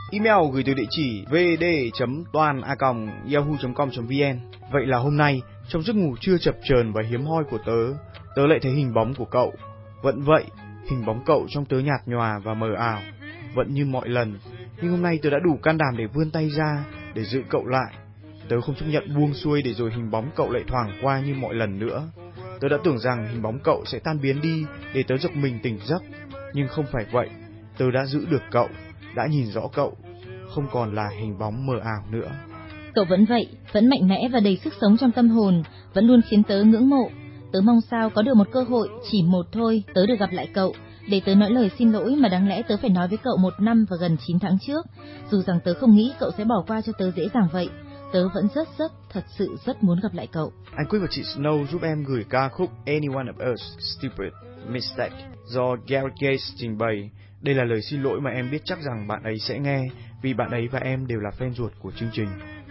Email gửi từ địa chỉ vd.toan@yahoo.com.vn. Vậy là hôm nay, trong giấc ngủ trưa chập chờn và hiếm hoi của tớ lại thấy hình bóng của cậu. Vẫn vậy, hình bóng cậu trong tớ nhạt nhòa và mờ ảo, vẫn như mọi lần. Nhưng hôm nay tớ đã đủ can đảm để vươn tay ra, để giữ cậu lại. Tớ không chấp nhận buông xuôi để rồi hình bóng cậu lại thoảng qua như mọi lần nữa. Tớ đã tưởng rằng hình bóng cậu sẽ tan biến đi để tớ giật mình tỉnh giấc. Nhưng không phải vậy, tớ đã giữ được cậu, đã nhìn rõ cậu, không còn là hình bóng mờ ảo nữa. Cậu vẫn vậy, vẫn mạnh mẽ và đầy sức sống trong tâm hồn, vẫn luôn khiến tớ ngưỡng mộ. Tớ mong sao có được một cơ hội, chỉ một thôi, tớ được gặp lại cậu, để tớ nói lời xin lỗi mà đáng lẽ tớ phải nói với cậu 1 năm và gần 9 tháng trước. Dù rằng tớ không nghĩ cậu sẽ bỏ qua cho tớ dễ dàng vậy, tớ vẫn thật sự rất muốn gặp lại cậu. Anh Quyết và chị Snow giúp em gửi ca khúc Any One of Us Stupid Mistake do Gareth Gates trình bày. Đây là lời xin lỗi mà em biết chắc rằng bạn ấy sẽ nghe, vì bạn ấy và em đều là fan ruột của chương trình.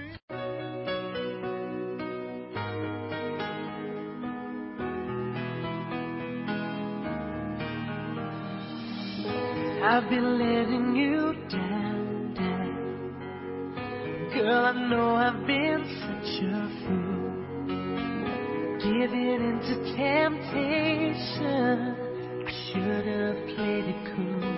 I've been letting you down, down. Girl, I know I've been such a fool, giving into temptation. I should have played it cool.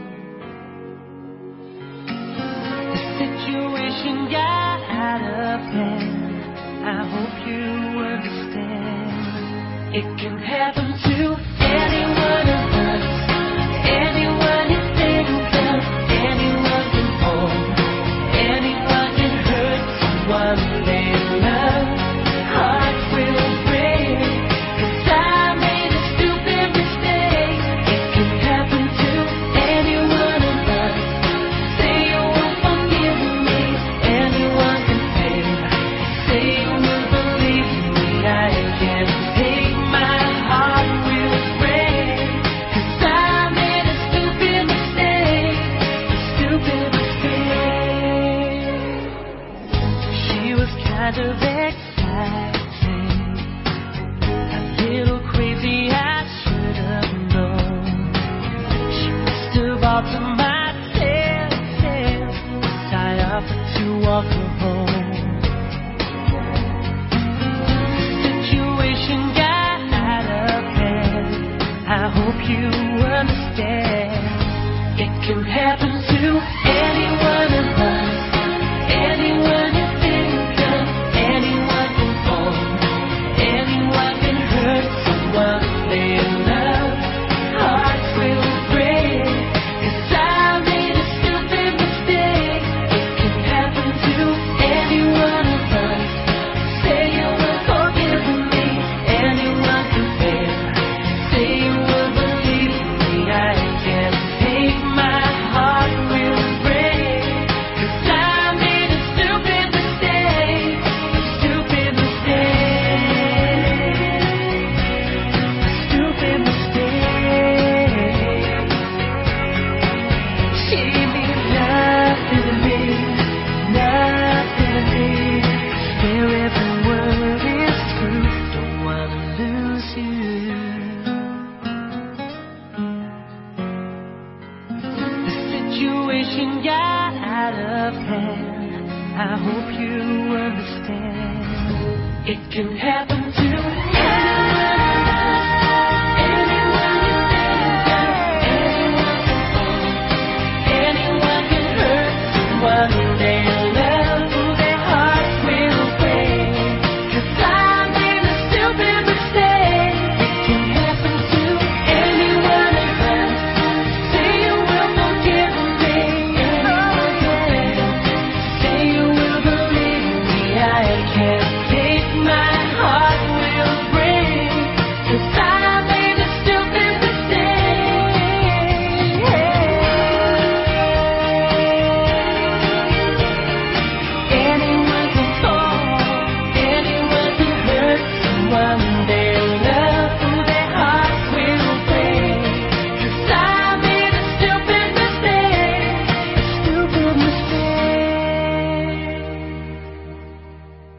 The situation got out of hand. I hope you understand. It can happen to any one of us, anyone you think of, anyone can fall, anyone can hurt someone they love. Hearts will break, 'cause I made a stupid mistake. It can happen to any one of us. Say you won't forgive me, anyone can fail. Say you will believe me, I can't take my heart will break, 'cause I made a stupid mistake, a stupid mistake. She was kind of exciting, a little crazy, I should have known. She must have altered my senses, I offered to walk her home. Situation got out of hand, I hope you understand. It can happen to any one of us, anyone you think of, anyone can fall, anyone can hurt someone they love. Hearts will break, 'cause I made a stupid mistake. It can happen to any one of us. Say you will forgive me, anyone can fail. Say you will believe me, I can't take my heart will break, 'cause I made a stupid mistake, a stupid mistake, a stupid mistake. She means nothing to me, nothing to me. Swear every word is true, don't wanna lose you. The situation got out of hand, I hope you understand. It can happen to